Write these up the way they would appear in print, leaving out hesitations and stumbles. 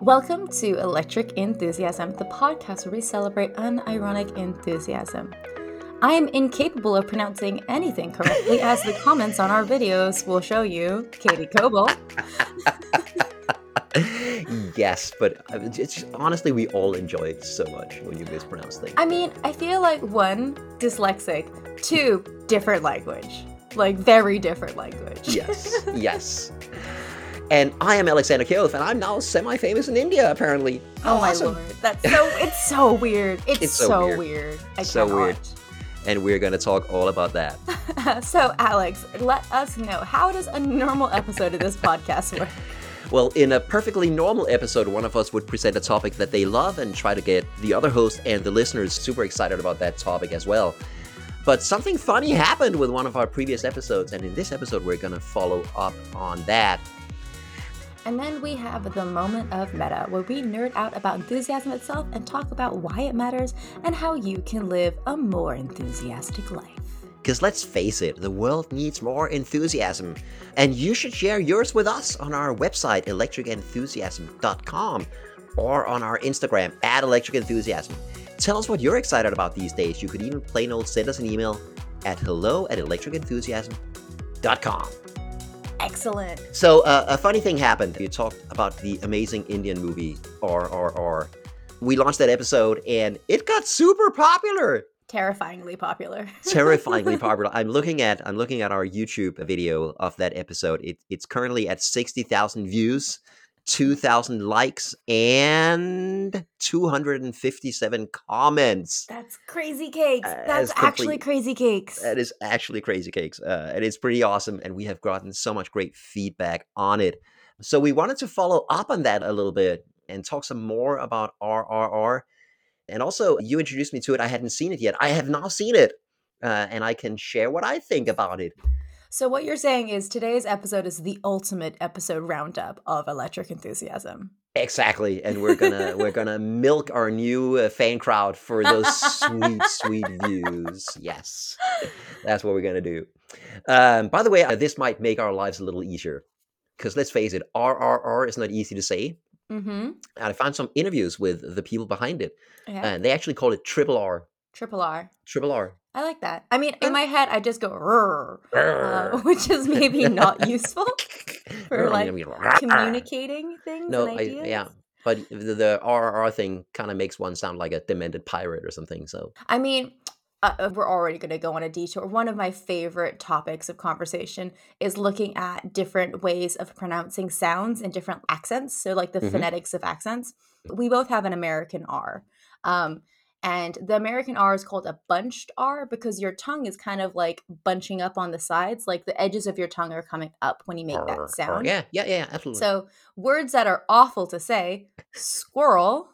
Welcome to Electric Enthusiasm, the podcast where we celebrate unironic enthusiasm. I am incapable of pronouncing anything correctly, as the comments on our videos will show you, Katie Coble. Yes, but it's just, honestly, we all enjoy it so much when you mispronounce things. I mean, I feel like one, dyslexic, two, different language. Like, very different language. Yes. And I am Alexander Kjolf, and I'm now semi-famous in India, apparently. Oh my lord, it's so weird. It's so weird. I so cannot. weird. And we're going to talk all about that. So, Alex, let us know, how does a normal episode of this podcast work? Well, in a perfectly normal episode, one of us would present a topic that they love and try to get the other host and the listeners super excited about that topic as well. But something funny happened with one of our previous episodes, and in this episode, we're going to follow up on that. And then we have the moment of meta, where we nerd out about enthusiasm itself and talk about why it matters and how you can live a more enthusiastic life. Because let's face it, the world needs more enthusiasm. And you should share yours with us on our website, electricenthusiasm.com, or on our Instagram, @electricenthusiasm. Tell us what you're excited about these days. You could even plain old send us an email at hello@electricenthusiasm.com. Excellent. So a funny thing happened. You talked about the amazing Indian movie, RRR. We launched that episode, and it got super popular. Terrifyingly popular. Terrifyingly popular. I'm looking at our YouTube video of that episode. It's currently at 60,000 views, 2,000 likes, and 257 comments. That's crazy cakes. That's actually crazy cakes. That is actually crazy cakes. And it's pretty awesome, and we have gotten so much great feedback on it. So we wanted to follow up on that a little bit and talk some more about RRR. And also, you introduced me to it. I hadn't seen it yet. I have now seen it, and I can share what I think about it. So what you're saying is today's episode is the ultimate episode roundup of Electric Enthusiasm. Exactly, and we're gonna milk our new fan crowd for those sweet views. Yes, that's what we're gonna do. By the way, this might make our lives a little easier, because let's face it, RRR is not easy to say. Mm-hmm. And I found some interviews with the people behind it, Yeah. and they actually call it Triple R. Triple R. Triple R. I like that. I mean, in my head, I just go which is maybe not useful for like communicating things and ideas. Yeah, but the RRR thing kind of makes one sound like a demented pirate or something. So I mean, we're already going to go on a detour. One of my favorite topics of conversation is looking at different ways of pronouncing sounds in different accents. So like the phonetics of accents. We both have an American R. And the American R is called a bunched R because your tongue is kind of like bunching up on the sides. Like the edges of your tongue are coming up when you make that sound. Yeah, absolutely. So words that are awful to say, squirrel,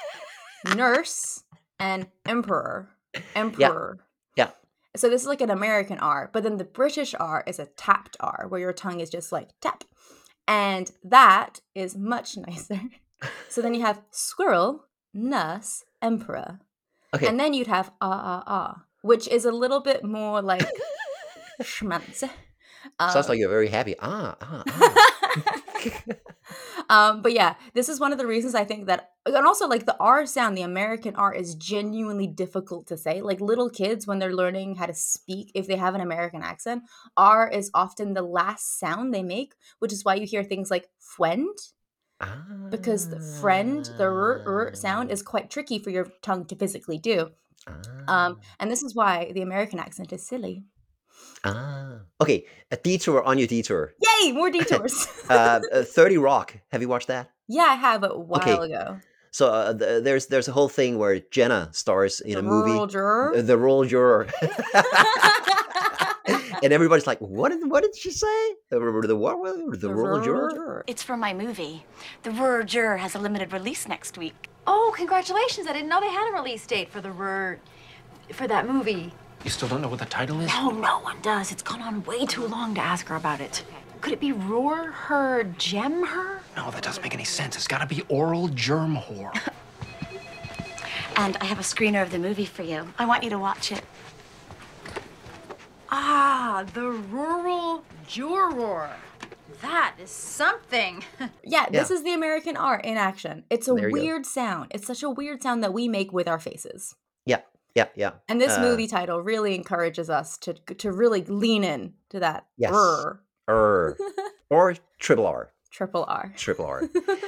nurse, and emperor. Yeah. So this is like an American R, but then the British R is a tapped R, where your tongue is just like tap. And that is much nicer. So then you have squirrel, nurse, emperor. Okay. And then you'd have which is a little bit more like schmanz. Sounds like you're very happy. But yeah, this is one of the reasons I think that, and also like the R sound, the American R is genuinely difficult to say. Like little kids, when they're learning how to speak, if they have an American accent, R is often the last sound they make, which is why you hear things like friend. Because the friend, the r sound is quite tricky for your tongue to physically do. And this is why the American accent is silly. Okay, a detour on your detour. Yay, more detours. 30 Rock. Have you watched that? Yeah, I have a while ago. So there's a whole thing where Jenna stars in a movie. The rural juror. And everybody's like, what did she say? The rural juror? It's for my movie. The rural juror has a limited release next week. Oh, congratulations. I didn't know they had a release date for for that movie. You still don't know what the title is? No, no one does. It's gone on way too long to ask her about it. Could it be Roar Her, Gem Her? No, that doesn't make any sense. It's gotta be Oral Germ Whore. And I have a screener of the movie for you. I want you to watch it. Ah, the Rural Juror. that is something. Yeah, this Yeah. is the American R in action. It's a There you go. weird sound. It's such a weird sound that we make with our faces. Yeah. Yeah. Yeah. And this movie title really encourages us to really lean in to that Yes. Er. Or triple R. triple R. Triple R.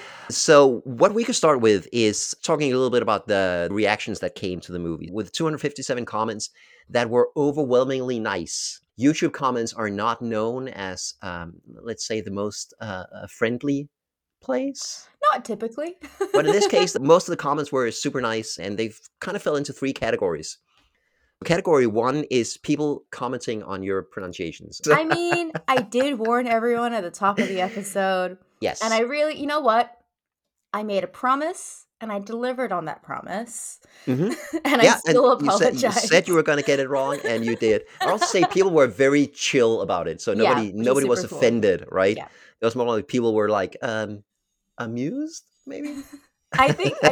So what we could start with is talking a little bit about the reactions that came to the movie. With 257 comments that were overwhelmingly nice. YouTube comments are not known as, let's say, the most friendly place. Not typically. But in this case, most of the comments were super nice, and they kind of fell into three categories. Category one is people commenting on your pronunciations. I mean, I did warn everyone at the top of the episode. Yes. And I really, you know what? I made a promise and I delivered on that promise. Mhm. And I Yeah, still and you apologize. said you were going to get it wrong, and you did. I'll also say people were very chill about it, so Yeah, nobody which is was super cool. offended, right? Yeah. It was more like people were like amused, maybe. I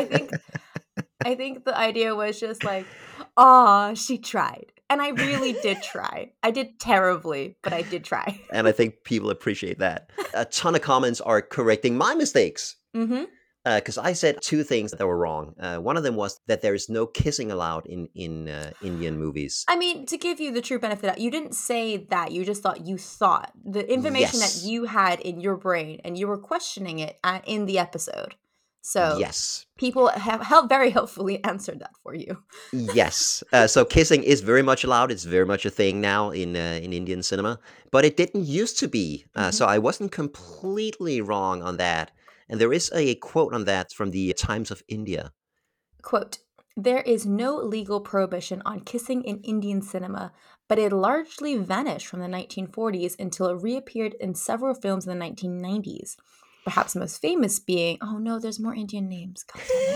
think the idea was just like, oh, she tried. And I really did try. I did terribly, but I did try. And I think people appreciate that. A ton of comments are correcting my mistakes. Mm-hmm. Because I said two things that were wrong. One of them was that there is no kissing allowed in Indian movies. I mean, to give you the true benefit, you didn't say that. You just thought the information Yes. that you had in your brain, and you were questioning it in the episode. So Yes. people have very helpfully answered that for you. Yes. So kissing is very much allowed. It's very much a thing now in Indian cinema, but it didn't used to be. So I wasn't completely wrong on that. And there is a quote on that from the Times of India. Quote, there is no legal prohibition on kissing in Indian cinema, but it largely vanished from the 1940s until it reappeared in several films in the 1990s. Perhaps most famous being, oh no, there's more Indian names. God damn it.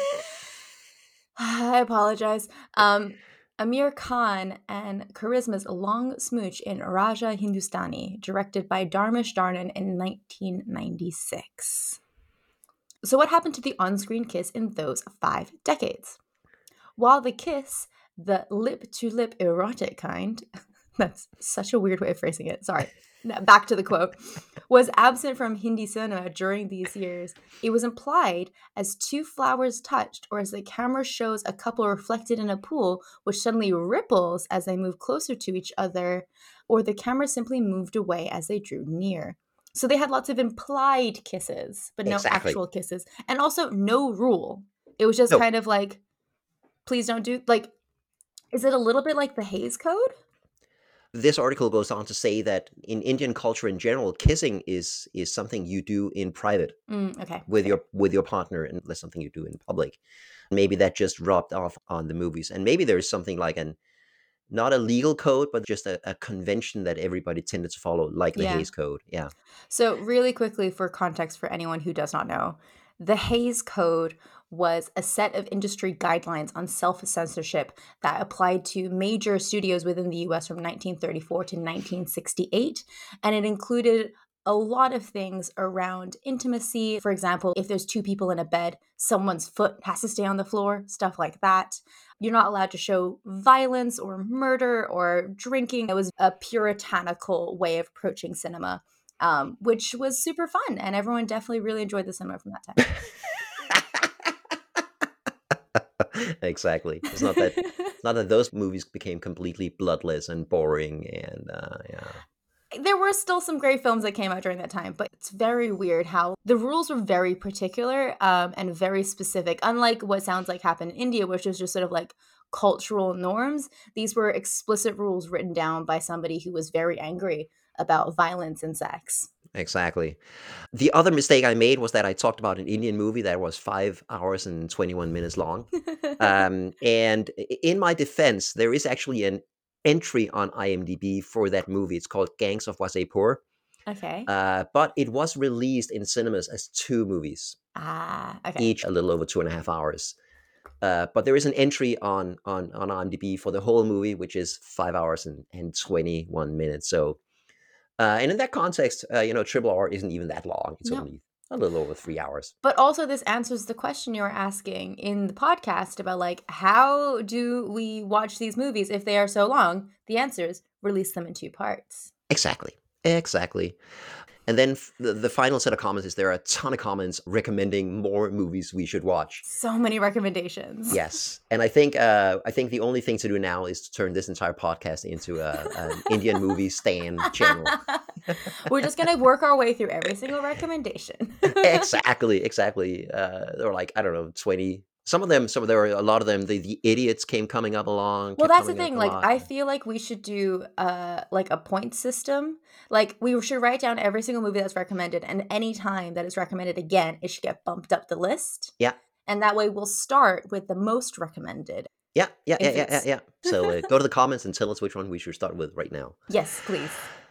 I apologize. Amir Khan and Charisma's long smooch in Raja Hindustani, directed by Dharmesh Darnan in 1996. So what happened to the on-screen kiss in those 5 decades? While the kiss, the lip-to-lip erotic kind, that's such a weird way of phrasing it, sorry, back to the quote, was absent from Hindi cinema during these years, it was implied as two flowers touched or as the camera shows a couple reflected in a pool which suddenly ripples as they move closer to each other, or the camera simply moved away as they drew near. So they had lots of implied kisses, but no Exactly. actual kisses. And also no rule. It was just No. kind of like, please don't do, like, is it a little bit like the Hays Code? This article goes on to say that in Indian culture in general, kissing is something you do in private Okay. with your partner, and that's something you do in public. Maybe that just rubbed off on the movies, and maybe there's something like not a legal code, but just a convention that everybody tended to follow, like the Yeah. Hays Code. Yeah. So really quickly, for context for anyone who does not know, the Hays Code was a set of industry guidelines on self-censorship that applied to major studios within the US from 1934 to 1968. And it included a lot of things around intimacy. For example, if there's 2 people in a bed, someone's foot has to stay on the floor, stuff like that. You're not allowed to show violence or murder or drinking. It was a puritanical way of approaching cinema, which was super fun. And everyone definitely really enjoyed the cinema from that time. Exactly. It's not that those movies became completely bloodless and boring, and yeah. There were still some great films that came out during that time, but it's very weird how the rules were very particular and very specific. Unlike what sounds like happened in India, which was just sort of like cultural norms, these were explicit rules written down by somebody who was very angry about violence and sex. Exactly. The other mistake I made was that I talked about an Indian movie that was 5 hours and 21 minutes long. And in my defense, there is actually an entry on IMDb for that movie. It's called Gangs of Wasseypur. Okay. But it was released in cinemas as 2 movies, Okay. each a little over 2.5 hours. But there is an entry on IMDb for the whole movie, which is 5 hours and 21 minutes. So, and in that context, Triple R isn't even that long. It's No. only a little over 3 hours. But also this answers the question you were asking in the podcast about, like, how do we watch these movies if they are so long? The answer is release them in 2 parts. Exactly. And then the final set of comments is there are a ton of comments recommending more movies we should watch. So many recommendations. Yes, and I think the only thing to do now is to turn this entire podcast into an Indian movie stan channel. We're just gonna work our way through every single recommendation. Exactly. There were like, I don't know, 20. Some of them, there were a lot of them. The idiots coming up along. Well, kept that's the coming up thing. a Like, lot. I feel like we should do like a point system. Like, we should write down every single movie that's recommended, and any time that is recommended again, it should get bumped up the list. Yeah. And that way, we'll start with the most recommended. Yeah. If it's- So go to the comments and tell us which one we should start with right now. Yes, please.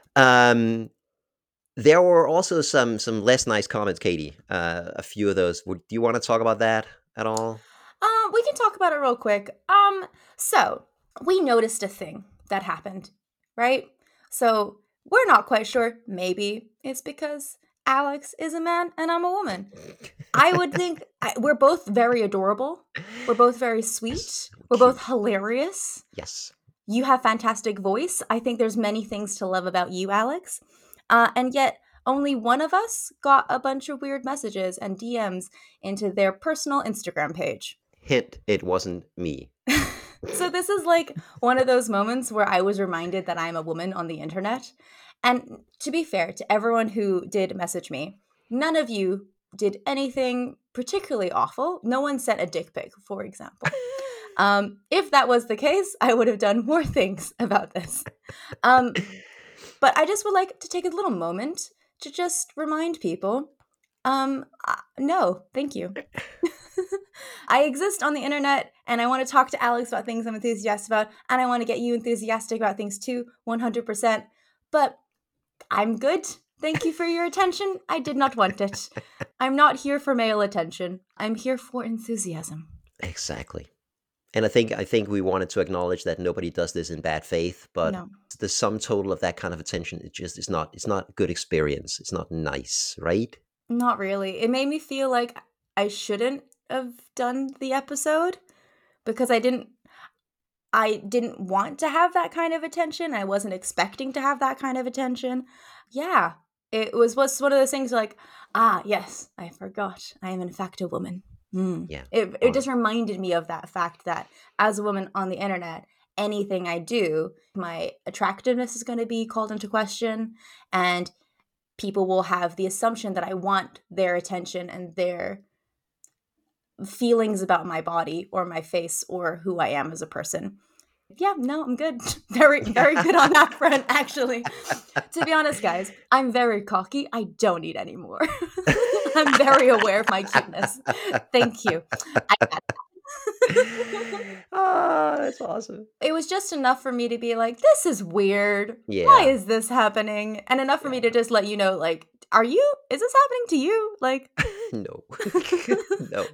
There were also some less nice comments, Katie. A few of those. Do you want to talk about that at all? We can talk about it real quick. So we noticed a thing that happened, right? So we're not quite sure. Maybe it's because Alex is a man and I'm a woman. I would think we're both very adorable. We're both very sweet. Yes, We're cute. both hilarious. Yes. You have fantastic voice. I think there's many things to love about you, Alex. And yet only one of us got a bunch of weird messages and DMs into their personal Instagram page. Hint, it wasn't me. So this is like one of those moments where I was reminded that I'm a woman on the internet. And to be fair to everyone who did message me, none of you did anything particularly awful. No one sent a dick pic, for example. If that was the case, I would have done more things about this. But I just would like to take a little moment to just remind people, no, thank you. I exist on the internet and I want to talk to Alex about things I'm enthusiastic about, and I want to get you enthusiastic about things too, 100%. But I'm good. Thank you for your attention. I did not want it. I'm not here for male attention. I'm here for enthusiasm. Exactly. And I think we wanted to acknowledge that nobody does this in bad faith, but No. the sum total of that kind of attention, it's not a good experience. It's not nice, right? Not really. It made me feel like I shouldn't have done the episode because I didn't want to have that kind of attention. I wasn't expecting to have that kind of attention. Yeah. It was one of those things like, yes, I forgot. I am in fact a woman. Yeah. It just reminded me of that fact that as a woman on the internet, anything I do, my attractiveness is going to be called into question, and people will have the assumption that I want their attention and their feelings about my body or my face or who I am as a person. Yeah, no, I'm good. Very, very good on that front, actually. To be honest, guys, I'm very cocky. I don't need any more. I'm very aware of my cuteness. Thank you. I got that. That's awesome. It was just enough for me to be like, this is weird. Yeah. Why is this happening? And enough for me to just let you know, like, is this happening to you? Like, No. No.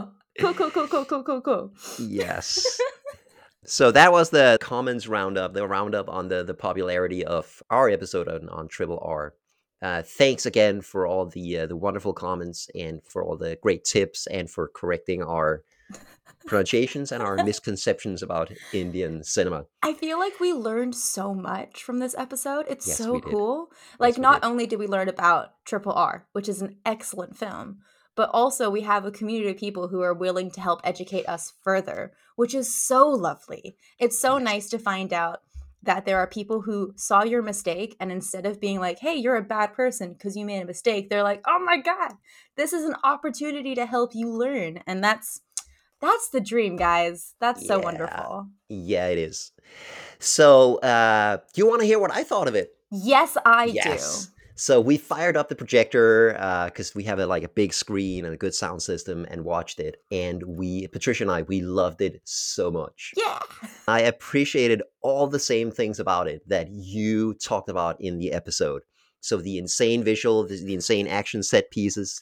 Cool. Yes. So that was the comments roundup, the roundup on the popularity of our episode on Triple R. Thanks again for all the wonderful comments and for all the great tips and for correcting our pronunciations and our misconceptions about Indian cinema. I feel like we learned so much from this episode. It's Yes, so we did. cool. Like, we not did. only did we learn about Triple R, which is an excellent film, but also we have a community of people who are willing to help educate us further, which is so lovely. It's so nice to find out that there are people who saw your mistake, and instead of being like, hey, you're a bad person because you made a mistake, they're like, oh my God, this is an opportunity to help you learn. And that's the dream, guys. That's so Yeah. wonderful. Yeah, it is. So, do you want to hear what I thought of it? Yes, I do. So we fired up the projector because we have a big screen and a good sound system and watched it. And Patricia and I, we loved it so much. Yeah. I appreciated all the same things about it that you talked about in the episode. So the insane visual, the insane action set pieces,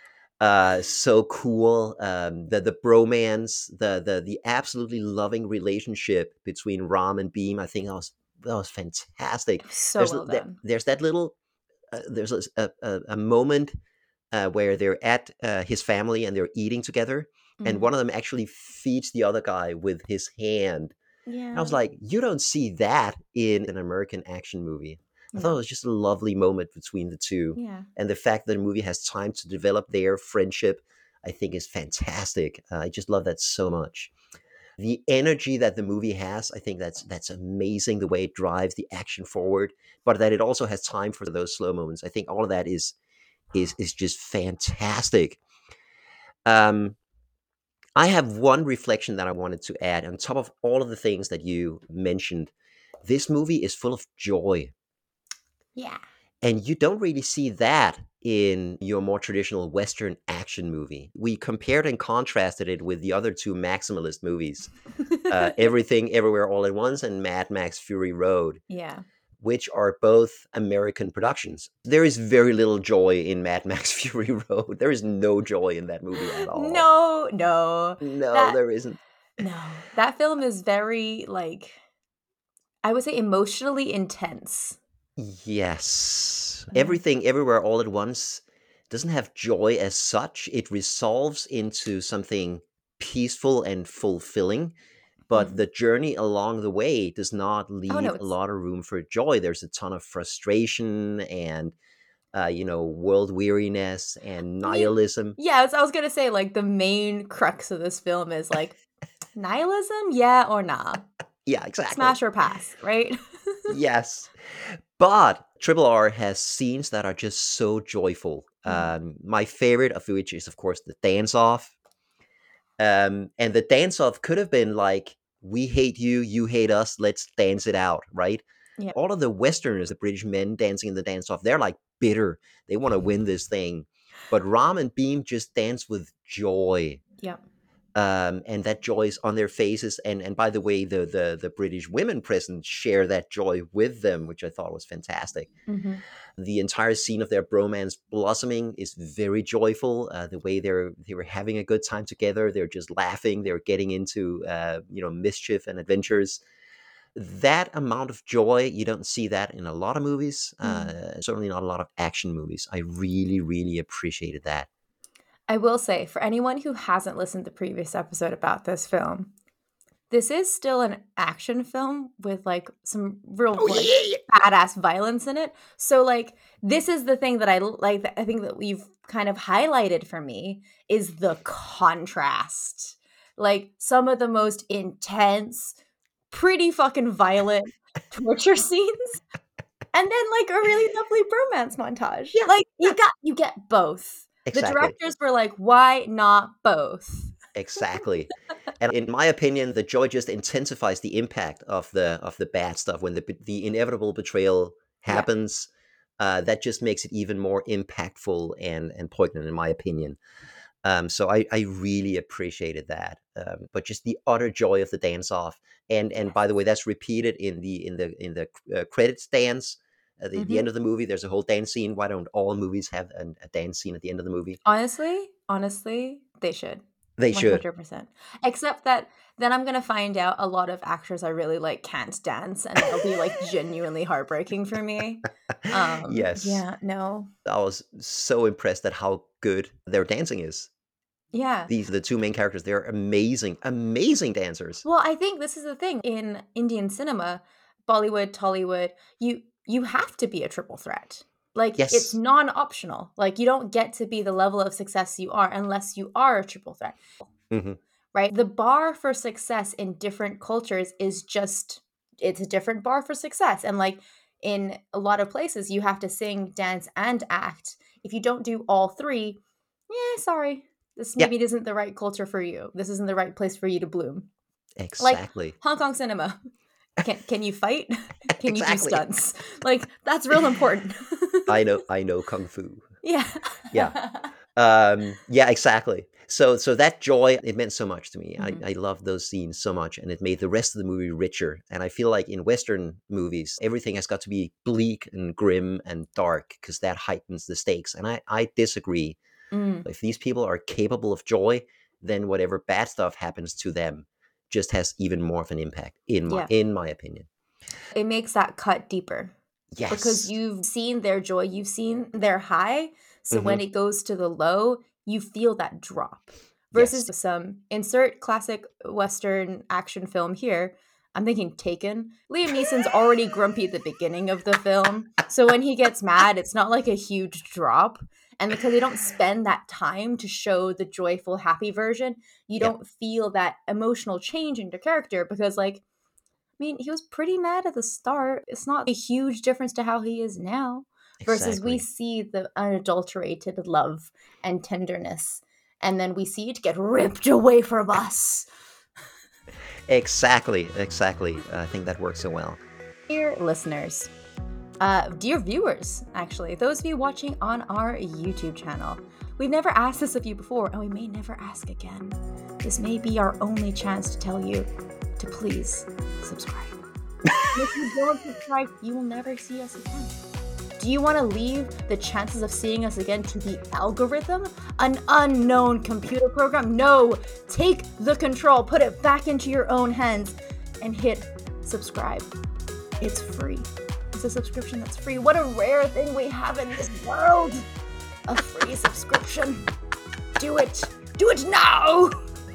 so cool. The bromance, the absolutely loving relationship between Ram and Beam. I think that was fantastic. So well done. There's that little. There's a moment where they're at his family and they're eating together, and one of them actually feeds the other guy with his hand. Yeah. And I was like, you don't see that in an American action movie. I thought Yeah. it was just a lovely moment between the two. Yeah. And the fact that the movie has time to develop their friendship, I think is fantastic. I just love that so much. The energy that the movie has, I think that's amazing. The way it drives the action forward, but that it also has time for those slow moments. I think all of that is just fantastic. Um, I have one reflection that I wanted to add on top of all of the things that you mentioned. This movie is full of joy. Yeah. And you don't really see that in your more traditional Western action movie. We compared and contrasted it with the other two maximalist movies, Everything Everywhere All at Once and Mad Max Fury Road, Yeah. which are both American productions. There is very little joy in Mad Max Fury Road. There is no joy in that movie at all. No, no. No, That there isn't. no. That film is very like I would say emotionally intense. Yes. Yeah. Everything Everywhere All at Once doesn't have joy as such. It resolves into something peaceful and fulfilling, but Mhm. the journey along the way does not Oh no, leave a it's lot of room for joy. There's a ton of frustration and world weariness and I mean, nihilism. yeah, I was gonna say like the main crux of this film is like nihilism, yeah or nah. Yeah, exactly. Smash or pass, right? Yes. But Triple R has scenes that are just so joyful. Mhm. My favorite of which is, of course, the dance off. And the dance off could have been like, we hate you, you hate us, let's dance it out, right? Yep. All of the Westerners, the British men dancing in the dance off, they're like bitter. They want to win this thing. But Ram and Beam just dance with joy. Yep. And that joy is on their faces. And by the way, the British women present share that joy with them, which I thought was fantastic. Mhm. The entire scene of their bromance blossoming is very joyful. The way they were having a good time together, they're just laughing, they're getting into mischief and adventures. That amount of joy, you don't see that in a lot of movies. Mhm. Certainly not a lot of action movies. I really, really appreciated that. I will say, for anyone who hasn't listened to the previous episode about this film, this is still an action film with, like, some real, Oh like, yeah, badass violence in it. So, like, this is the thing that like, that I think that we've kind of highlighted for me is the contrast. Like, some of the most intense, pretty fucking violent torture scenes, and then, like, a really lovely bromance montage. yeah, Like, yeah. you get both. The Exactly. directors were like, "Why not both?" Exactly. And in my opinion, the joy just intensifies the impact of the bad stuff when the inevitable betrayal Yeah. happens. That just makes it even more impactful and poignant, in my opinion. So I really appreciated that. But just the utter joy of the dance off, and by the way, Yes. that's repeated in the credits dance. The Mhm. end of the movie, there's a whole dance scene. Why don't all movies have a dance scene at the end of the movie? Honestly, they should. They should. 100%. Except that then I'm gonna find out a lot of actors I really like can't dance, and that'll be, like, genuinely heartbreaking for me. Yes. Yeah, no. I was so impressed at how good their dancing is. Yeah. These the two main characters, they're amazing, amazing dancers. Well, I think this is the thing. In Indian cinema, Bollywood, Tollywood, you have to be a triple threat. Like, it's Yes. non-optional. Like, you don't get to be the level of success you are unless you are a triple threat. Mhm. Right? The bar for success in different cultures is just it's a different bar for success. And like in a lot of places, you have to sing, dance, and act. If you don't do all three, yeah, sorry. This Yeah, maybe isn't the right culture for you. This isn't the right place for you to bloom. Like exactly. Hong Kong cinema. Can you fight? Can you do Exactly. stunts? Like that's real important. I know kung fu. Yeah. Yeah. Yeah, exactly. So that joy, it meant so much to me. Mhm. I love those scenes so much, and it made the rest of the movie richer. And I feel like in Western movies, everything has got to be bleak and grim and dark because that heightens the stakes. And I disagree. Mm, If these people are capable of joy, then whatever bad stuff happens to them just has even more of an impact, yeah. in my opinion. It makes that cut deeper. Because Yes. you've seen their joy, you've seen their high, so when Hmm. it goes to the low, you feel that drop. Versus Yes. some insert classic Western action film here, I'm thinking Taken. Liam Neeson's already grumpy at the beginning of the film. So when he gets mad, it's not like a huge drop. And because they don't spend that time to show the joyful, happy version, you Yeah, don't feel that emotional change in the character because, like, I mean, he was pretty mad at the start. It's not a huge difference to how he is now. Versus we exactly. see the unadulterated love and tenderness, and then we see it get ripped away from us. Exactly. I think that works so well. Dear listeners, dear viewers, actually, those of you watching on our YouTube channel, we've never asked this of you before, and we may never ask again. This may be our only chance to tell you to please subscribe. If you don't subscribe, you will never see us again. Do you want to leave the chances of seeing us again to the algorithm? An unknown computer program? No! Take the control, put it back into your own hands, and hit subscribe. It's free. It's a subscription that's free. What a rare thing we have in this world! A free subscription. Do it. Do it now!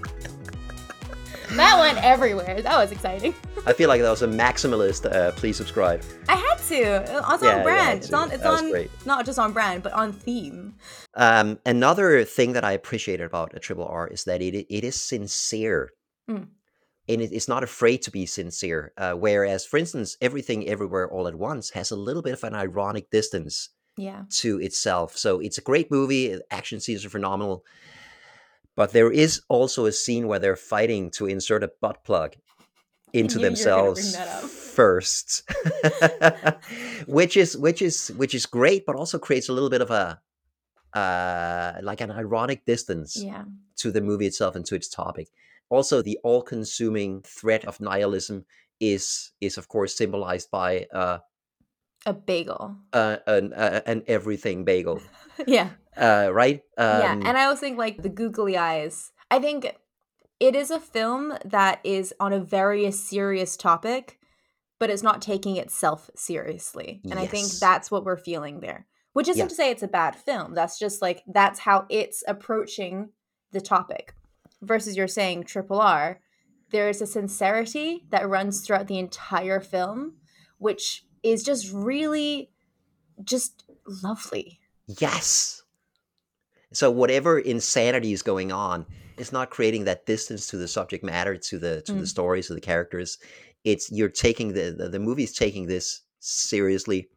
That went everywhere. That was exciting. I feel like that was a maximalist. Please subscribe. I had to. It's Yeah, on you brand. had It's to. on. It's That was on. great. Not just on brand, but on theme. Another thing that I appreciated about a triple R is that it is sincere. Mm. And it's not afraid to be sincere. Whereas, for instance, Everything Everywhere All at Once has a little bit of an ironic distance Yeah. to itself. So it's a great movie. Action scenes are phenomenal. But there is also a scene where they're fighting to insert a butt plug I into knew you were gonna bring themselves that up. first, which is great, but also creates a little bit of a like an ironic distance Yeah. to the movie itself and to its topic. Also, the all-consuming threat of nihilism is of course symbolized by A bagel. an everything bagel, Yeah. right? Yeah. And I always think like the googly eyes. I think it is a film that is on a very serious topic, but it's not taking itself seriously. And I think Yes, that's what we're feeling there. Which isn't yeah, to say it's a bad film. That's just like that's how it's approaching the topic. Versus you're saying Triple R, there is a sincerity that runs throughout the entire film, which is just really just lovely. yes. So whatever insanity is going on, it's not creating that distance to the subject matter, to the Mm. stories, to the characters. It's you're taking the movie's taking this seriously.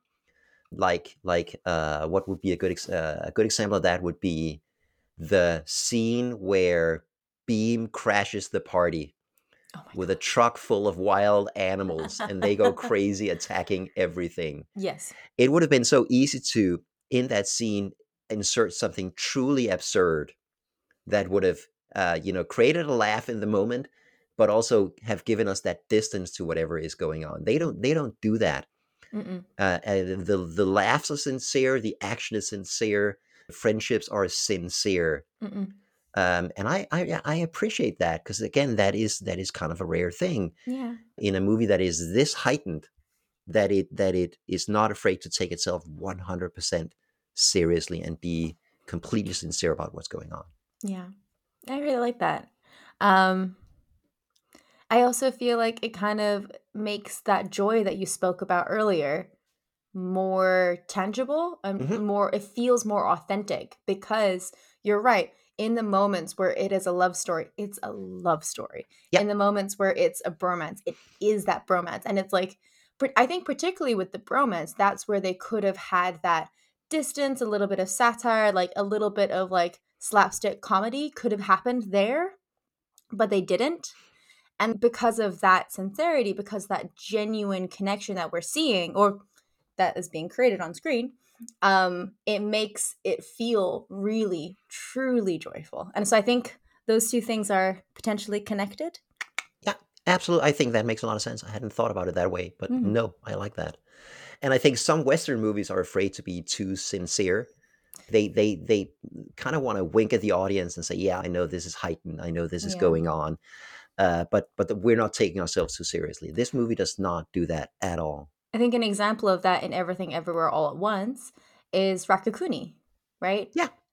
What would be a good example of that would be the scene where Beam crashes the party Oh my with a god. truck full of wild animals and they go crazy attacking everything. Yes. It would have been so easy to, in that scene, insert something truly absurd that would have, created a laugh in the moment, but also have given us that distance to whatever is going on. They don't do that. Mm-mm. And the laughs are sincere, the action is sincere, friendships are sincere, Mm-mm. and I appreciate that because again, that is kind of a rare thing Yeah. in a movie that is this heightened, that it is not afraid to take itself 100% seriously and be completely sincere about what's going on. Yeah. I really like that. Um, I also feel like it kind of makes that joy that you spoke about earlier more tangible and Hmm. more, it feels more authentic because you're right. In the moments where it is a love story, it's a love story. Yeah, In the moments where it's a bromance, it is that bromance. And it's like, I think particularly with the bromance, that's where they could have had that distance, a little bit of satire, like a little bit of like slapstick comedy could have happened there, but they didn't. And because of that sincerity, because that genuine connection that we're seeing or that is being created on screen, it makes it feel really, truly joyful. And so I think those two things are potentially connected. yeah, absolutely. I think that makes a lot of sense. I hadn't thought about it that way, but Mm. no, I like that. And I think some Western movies are afraid to be too sincere. They kind of want to wink at the audience and say, "Yeah, I know this is heightened. I know this is Yeah. going on," but we're not taking ourselves too seriously. This movie does not do that at all. I think an example of that in Everything Everywhere All at Once is Rakakuni, right? Yeah,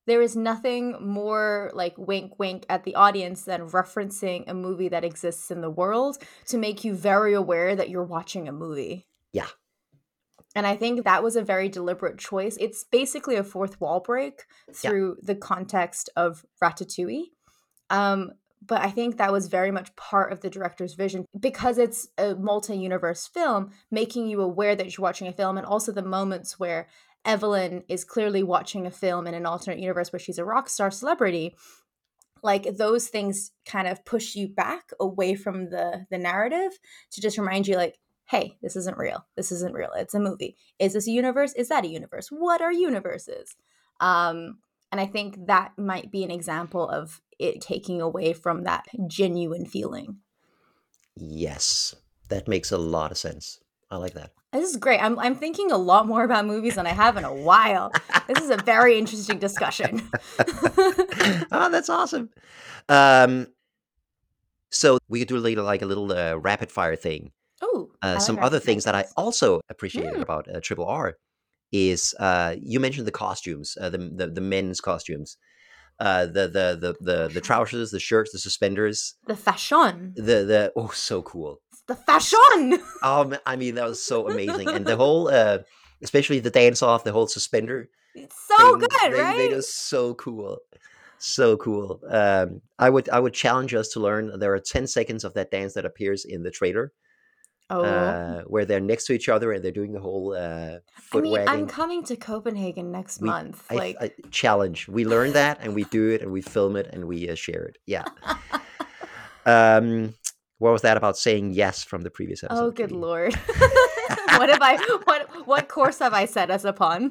there is nothing more like wink wink at the audience than referencing a movie that exists in the world to make you very aware that you're watching a movie. Yeah. And I think that was a very deliberate choice. It's basically a fourth wall break through the context of Ratatouille. But I think that was very much part of the director's vision because it's a multi-universe film, making you aware that you're watching a film, and also the moments where Evelyn is clearly watching a film in an alternate universe where she's a rock star celebrity. Like those things kind of push you back away from the narrative to just remind you like, hey, this isn't real. This isn't real. It's a movie. Is this a universe? Is that a universe? What are universes? And I think that might be an example of it taking away from that genuine feeling. Yes, that makes a lot of sense. I like that. This is great. I'm thinking a lot more about movies than I have in a while. This is a very interesting discussion. Oh, that's awesome. So we could do like a little rapid fire thing. Oh, Some other things that I also appreciated about Triple R is you mentioned the costumes, the men's costumes, the trousers, the shirts, the suspenders, the fashion, the so cool. The fashion. I mean that was so amazing, and the whole, especially the dance off, the whole suspender. It's so thing, good, they right? made it so cool. So cool. I would challenge us to learn. There are 10 seconds of that dance that appears in the trailer. Where they're next to each other and they're doing the whole foot wagging. I'm coming to Copenhagen next month. I challenge. We learn that and we do it and we film it and we share it. Yeah. What was that about saying yes from the previous episode? Oh, good Lord. What course have I set us upon?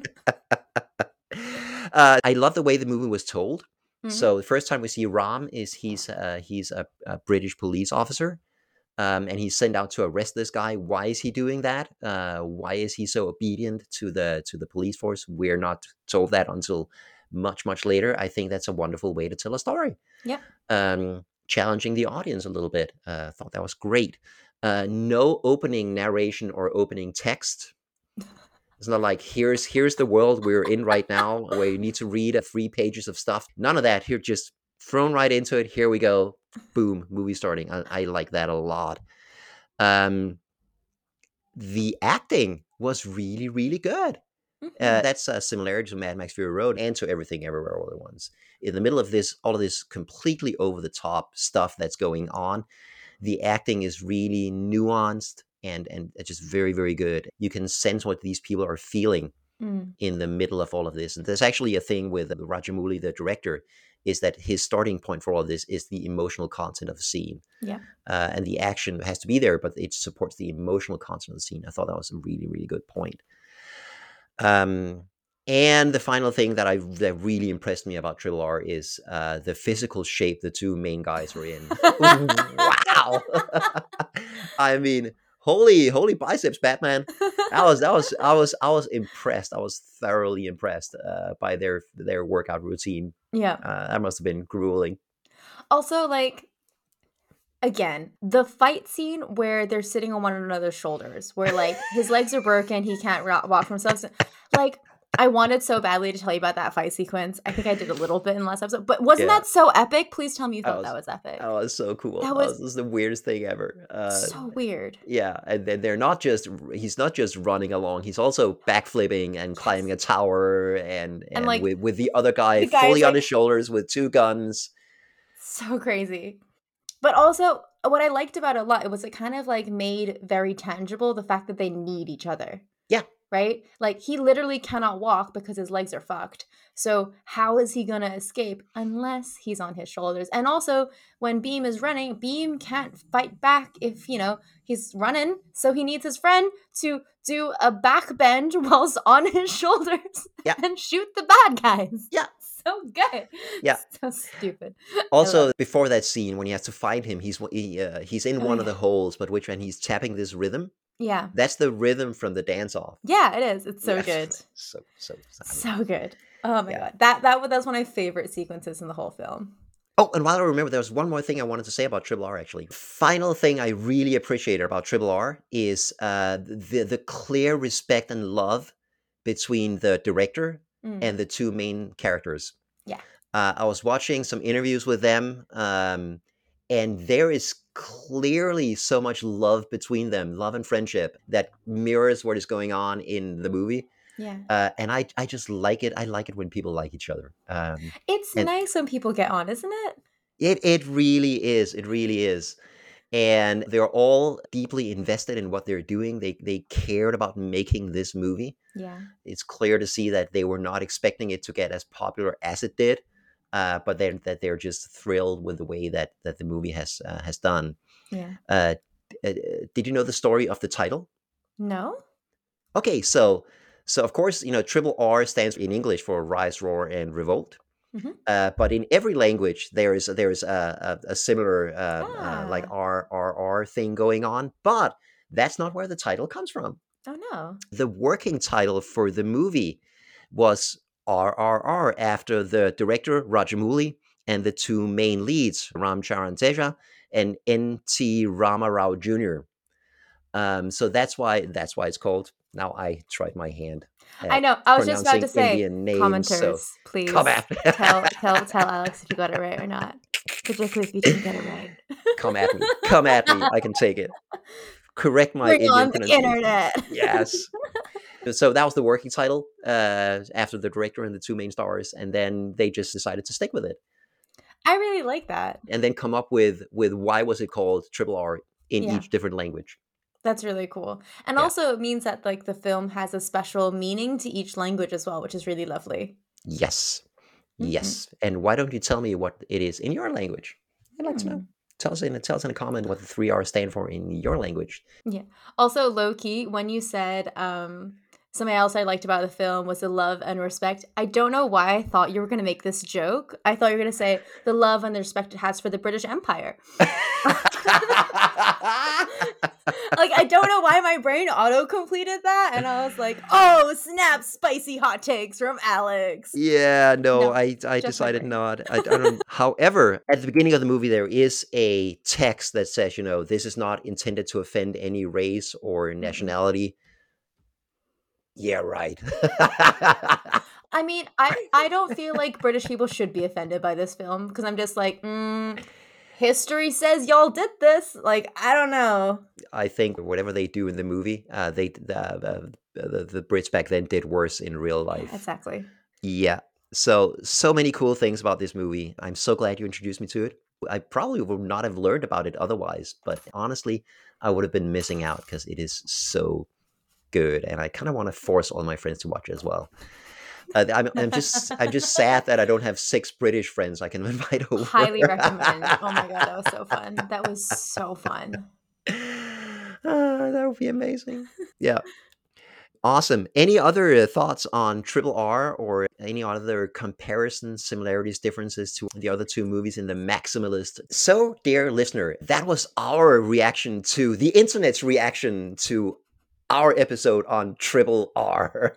I love the way the movie was told. Mm-hmm. So the first time we see Ram is he's a British police officer. And he's sent out to arrest this guy. Why is he doing that? Why is he so obedient to the police force? We're not told that until much, much later. I think that's a wonderful way to tell a story. Yeah. Challenging the audience a little bit. Thought that was great. No opening narration or opening text. It's not like here's the world we're in right now where you need to read 3 pages of stuff. None of that. Here, just thrown right into it. Here we go. Boom, movie starting. I like that a lot. The acting was really, really good. Mm-hmm. That's a similarity to Mad Max Fury Road and to Everything Everywhere All at Once. In the middle of this, all of this completely over the top stuff that's going on, the acting is really nuanced and just very, very good. You can sense what these people are feeling in the middle of all of this. And there's actually a thing with Rajamouli, the director, is that his starting point for all of this is the emotional content of the scene. Yeah. And the action has to be there, but it supports the emotional content of the scene. I thought that was a really, really good point. And the final thing that really impressed me about Triple R is the physical shape the two main guys are in. Wow. I mean, holy biceps, Batman. I was impressed. I was thoroughly impressed by their workout routine. Yeah. That must have been grueling. Also, like, again, the fight scene where they're sitting on one another's shoulders, where like his legs are broken, he can't walk for himself. Like, I wanted so badly to tell you about that fight sequence. I think I did a little bit in the last episode, but wasn't that so epic? Please tell me you thought that was epic. That was so cool. That was the weirdest thing ever. So weird. Yeah, and he's not just running along. He's also backflipping and climbing a tower and like, with the other guy fully on his shoulders with 2 guns. So crazy. But also, what I liked about it a lot, it was it kind of like made very tangible the fact that they need each other. Yeah. Right? Like, he literally cannot walk because his legs are fucked. So how is he going to escape unless he's on his shoulders? And also, when Beam is running, Beam can't fight back if, he's running. So he needs his friend to do a back bend whilst on his shoulders and shoot the bad guys. Yeah. So good. Yeah. So stupid. Also, before that scene, when he has to find him, he's in one of the holes, but when he's tapping this rhythm. Yeah. That's the rhythm from the dance off. Yeah, it is. It's so good. So good. Oh my god. That's one of my favorite sequences in the whole film. Oh, and while I remember, there was one more thing I wanted to say about Triple R, actually. Final thing I really appreciated about Triple R is the clear respect and love between the director and the 2 main characters. Yeah. I was watching some interviews with them, and there is clearly so much love between them, love and friendship that mirrors what is going on in the movie. Yeah. And I just like it. I like it when people like each other. It's And nice when people get on, isn't it? it really is. It really is. And they're all deeply invested in what they're doing. They cared about making this movie. Yeah. It's clear to see that they were not expecting it to get as popular as it did, but that they're just thrilled with the way that the movie has done. Yeah. Uh, did you know the story of the title? No? Okay, so of course, Triple R stands in English for Rise, Roar, and Revolt. Mhm. But in every language, there is a similar like Ah. RRR thing going on. But that's not where the title comes from. Oh, no. The working title for the movie was RRR, after the director Rajamouli and the two main leads, Ram Charan Teja and N.T. Rama Rao Jr. So that's why it's called. Now I tried my hand I at know. I was just about to pronouncing say, Indian names. So commenters, come please at me. tell Alex if you got it right or not. Particularly if you didn't get it right. Come at me. Come at me. I can take it. Correct my Bring Indian on the pronunciation. internet. Yes. So that was the working title after the director and the two main stars, and then they just decided to stick with it, I really like that. and then come up with why was it called Triple R in Yeah. each different language. That's really cool. And Yeah. also it means that like the film has a special meaning to each language as well, which is really lovely. Yes. Mhm. Yes. And why don't you tell me what it is in your language? I'd like to know. Tell us in a comment what the 3R stand for in your language. Yeah. Also, low key, when you said something else I liked about the film was the love and respect, I don't know why I thought you were going to make this joke. I thought you were going to say the love and the respect it has for the British Empire. Like, I don't know why my brain auto-completed that, and I was like, oh, snap, spicy hot takes from Alex. Yeah, no, No, I just my decided brain. not. I don't. However, at the beginning of the movie, there is a text that says, this is not intended to offend any race or nationality. Yeah, right. I mean, I don't feel like British people should be offended by this film because I'm just like, history says y'all did this. Like, I don't know. I think whatever they do in the movie, the Brits back then did worse in real life. Exactly. Yeah. So many cool things about this movie. I'm so glad you introduced me to it. I probably would not have learned about it otherwise, but honestly, I would have been missing out because it is so good, and I kind of want to force all my friends to watch it as well. I'm just sad that I don't have 6 British friends I can invite over. Highly recommend. Oh my god, that was so fun. That was so fun. That would be amazing. Yeah. Awesome. Any other thoughts on Triple R or any other comparisons, similarities, differences to the other two movies in the Maximalist? So, dear listener, that was our reaction to the internet's reaction to our episode on Triple R.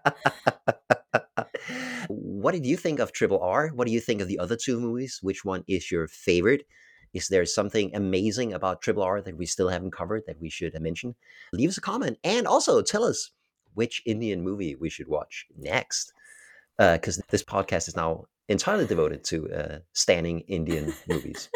What did you think of Triple R? What do you think of the other two movies? Which one is your favorite? Is there something amazing about Triple R that we still haven't covered that we should mention? Leave us a comment, and also tell us which Indian movie we should watch next. Because this podcast is now entirely devoted to standing Indian movies.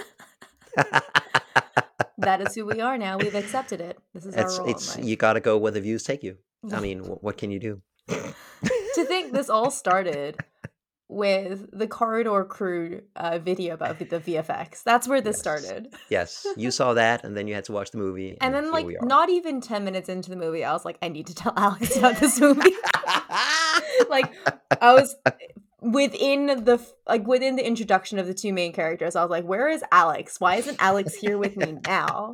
That is who we are now. We've accepted it. This is our role in life. You got to go where the views take you. I mean, what can you do? To think this all started with the Corridor Crew video about the VFX. That's where this started. Yes, you saw that, and then you had to watch the movie. And then, here like, we are. not even 10 minutes into the movie, I was like, I need to tell Alex about this movie. Like, I was within the introduction of the two main characters, I was like, where is Alex? Why isn't Alex here with me now?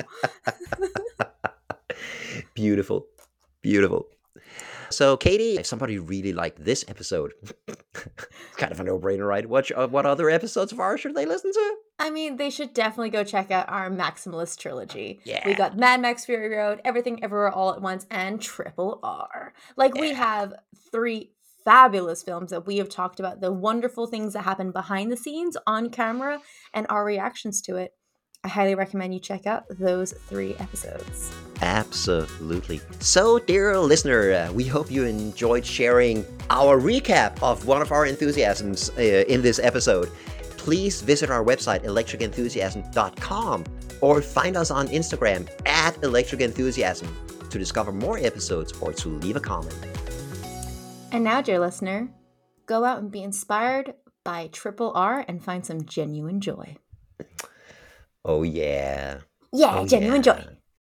Beautiful. Beautiful. So, Katie, if somebody really liked this episode, kind of a no-brainer, right? What other episodes of ours should they listen to? I mean, they should definitely go check out our Maximalist trilogy. Yeah. We got Mad Max Fury Road, Everything Everywhere All at Once, and Triple R. Like, we have 3 fabulous films that we have talked about, the wonderful things that happen behind the scenes, on camera, and our reactions to it. I highly recommend you check out those 3 episodes. Absolutely. So, dear listener, we hope you enjoyed sharing our recap of one of our enthusiasms in this episode. Please visit our website, electricenthusiasm.com, or find us on Instagram at electricenthusiasm to discover more episodes or to leave a comment. And now, dear listener, go out and be inspired by Triple R and find some genuine joy. Oh, yeah. Yeah, Oh, genuine yeah. joy.